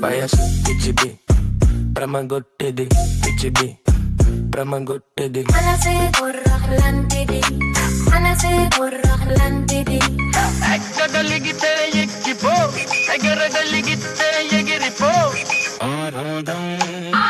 వయసు పిచ్చిది ప్రమగొట్టేది పిచ్చిది ప్రమగొట్టేది మనసే బుర్రలాంటిది మనసే బుర్రలాంటిది ఎక్కగలిగితే ఎక్కిపో ఎగరగలిగితే ఎగిరిపో ఆనందం